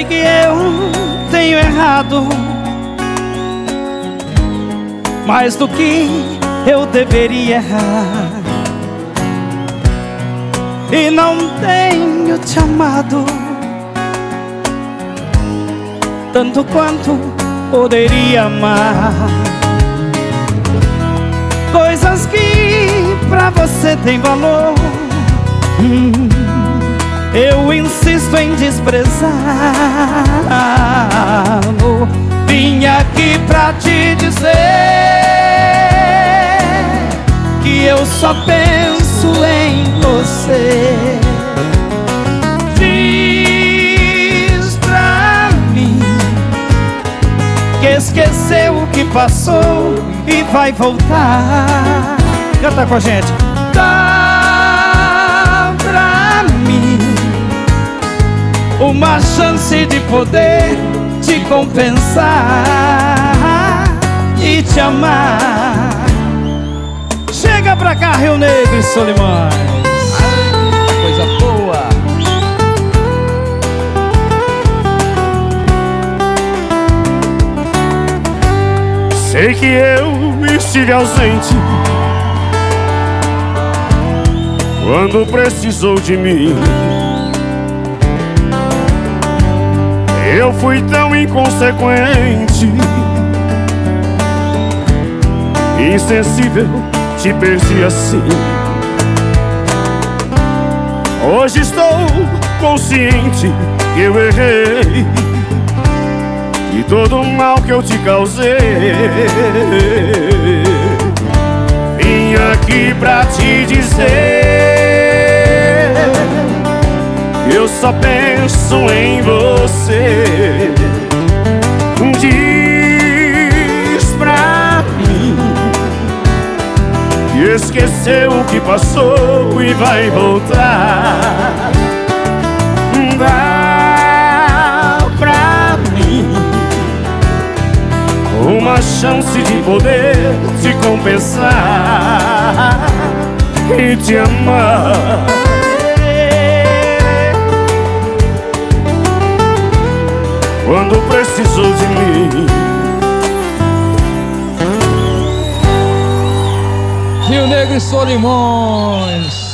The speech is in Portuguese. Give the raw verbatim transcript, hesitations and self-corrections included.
que eu tenho errado mais do que eu deveria errar, e não tenho te amado tanto quanto poderia amar. Coisas que pra você tem valor, hum, eu insisto em desprezar. Vim aqui pra te dizer que eu só penso em você. Diz pra mim que esqueceu o que passou e vai voltar. Canta com a gente. Dá pra mim uma chance de poder te compensar e te amar. Chega pra cá, Rio Negro e Solimões. Coisa boa. Sei que eu estive ausente quando precisou de mim. Eu fui tão inconsequente, insensível, te perdi assim. Hoje estou consciente que eu errei e todo o mal que eu te causei. Vim aqui pra te dizer que eu só penso em você. Diz pra mim que esqueceu o que passou e vai voltar. Dá pra mim uma chance de poder te compensar e te amar. Quando precisou de mim. Rio Negro e Solimões.